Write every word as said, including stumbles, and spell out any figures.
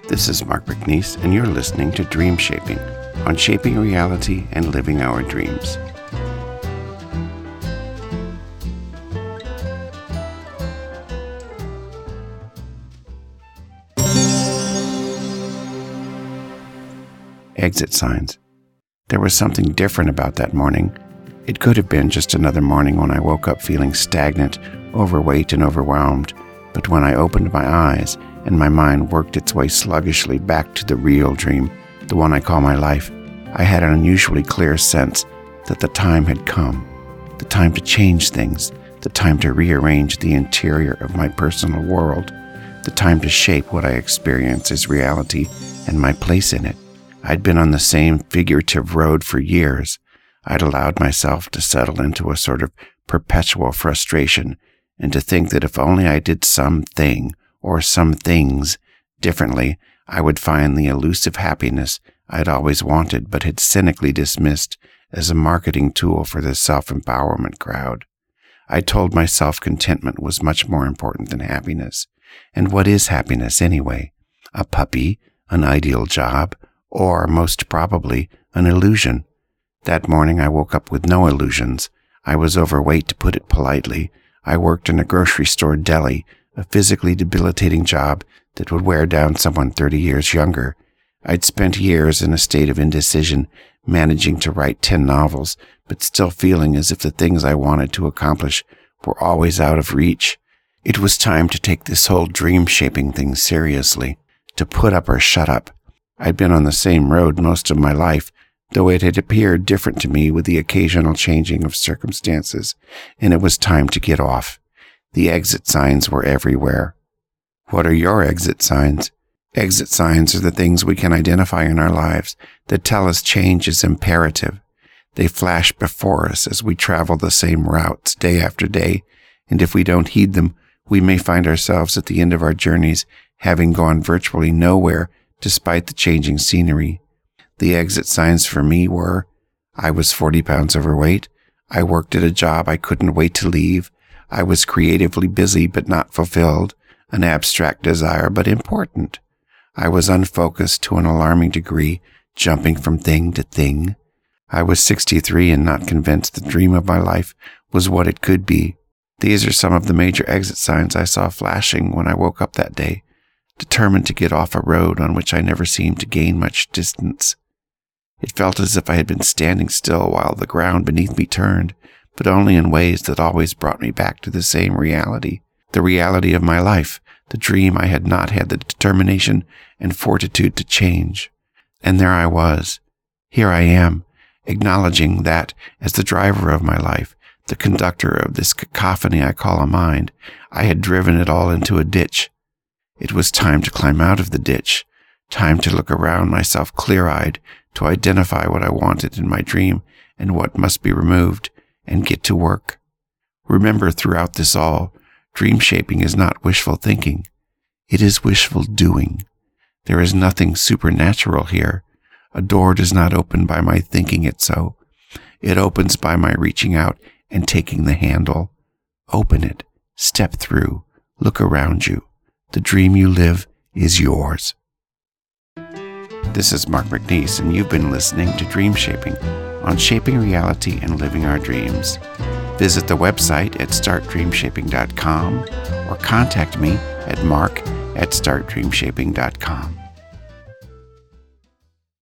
This is Mark McNeese, and you're listening to Dream Shaping on Shaping Reality and Living Our Dreams. Exit signs. There was something different about that morning. It could have been just another morning when I woke up feeling stagnant, overweight, and overwhelmed. But when I opened my eyes and my mind worked its way sluggishly back to the real dream, the one I call my life, I had an unusually clear sense that the time had come. The time to change things, the time to rearrange the interior of my personal world, the time to shape what I experience as reality and my place in it. I'd been on the same figurative road for years. I'd allowed myself to settle into a sort of perpetual frustration and to think that if only I did something or some things differently, I would find the elusive happiness I'd always wanted but had cynically dismissed as a marketing tool for the self-empowerment crowd. I told myself contentment was much more important than happiness. And what is happiness anyway? A puppy, an ideal job, or, most probably, an illusion. That morning I woke up with no illusions. I was overweight, to put it politely. I worked in a grocery store deli, a physically debilitating job that would wear down someone thirty years younger. I'd spent years in a state of indecision, managing to write ten novels, but still feeling as if the things I wanted to accomplish were always out of reach. It was time to take this whole dream-shaping thing seriously, to put up or shut up. I'd been on the same road most of my life, though it had appeared different to me with the occasional changing of circumstances, and it was time to get off. The exit signs were everywhere. What are your exit signs? Exit signs are the things we can identify in our lives that tell us change is imperative. They flash before us as we travel the same routes day after day, and if we don't heed them, we may find ourselves at the end of our journeys having gone virtually nowhere despite the changing scenery. The exit signs for me were, I was forty pounds overweight, I worked at a job I couldn't wait to leave, I was creatively busy but not fulfilled, an abstract desire but important. I was unfocused to an alarming degree, jumping from thing to thing. I was sixty-three and not convinced the dream of my life was what it could be. These are some of the major exit signs I saw flashing when I woke up that day, determined to get off a road on which I never seemed to gain much distance. It felt as if I had been standing still while the ground beneath me turned, but only in ways that always brought me back to the same reality, the reality of my life, the dream I had not had the determination and fortitude to change. And there I was. Here I am, acknowledging that, as the driver of my life, the conductor of this cacophony I call a mind, I had driven it all into a ditch. It was time to climb out of the ditch, time to look around myself clear-eyed, to identify what I wanted in my dream and what must be removed, and get to work. Remember, throughout this all, dream shaping is not wishful thinking. It is wishful doing. There is nothing supernatural here. A door does not open by my thinking it so. It opens by my reaching out and taking the handle. Open it. Step through. Look around you. The dream you live is yours. This is Mark McNeese, and you've been listening to Dream Shaping on Shaping Reality and Living Our Dreams. Visit the website at start dream shaping dot com or contact me at mark at start dream shaping dot com.